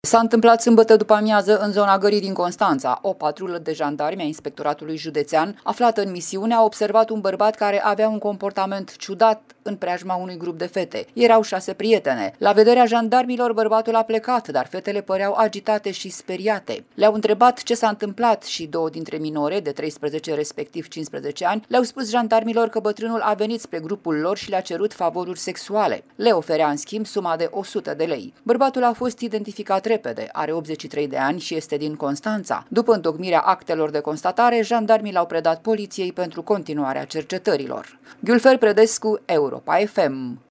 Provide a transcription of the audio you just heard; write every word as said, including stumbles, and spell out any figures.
S-a întâmplat sâmbătă după amiază în zona Gării din Constanța. O patrulă de jandarmi a Inspectoratului Județean, aflată în misiune, a observat un bărbat care avea un comportament ciudat în preajma unui grup de fete. Erau șase prietene. La vederea jandarmilor, bărbatul a plecat, dar fetele păreau agitate și speriate. Le-au întrebat ce s-a întâmplat și două dintre minore, de treisprezece respectiv cincisprezece ani, le-au spus jandarmilor că bătrânul a venit spre grupul lor și le-a cerut favoruri sexuale. Le oferea în schimb suma de o sută de lei. Bărbatul a fost identificat repede, are optzeci și trei de ani și este din Constanța. După întocmirea actelor de constatare, jandarmii l-au predat poliției pentru continuarea cercetărilor. Gülfer Predescu, Europa F M.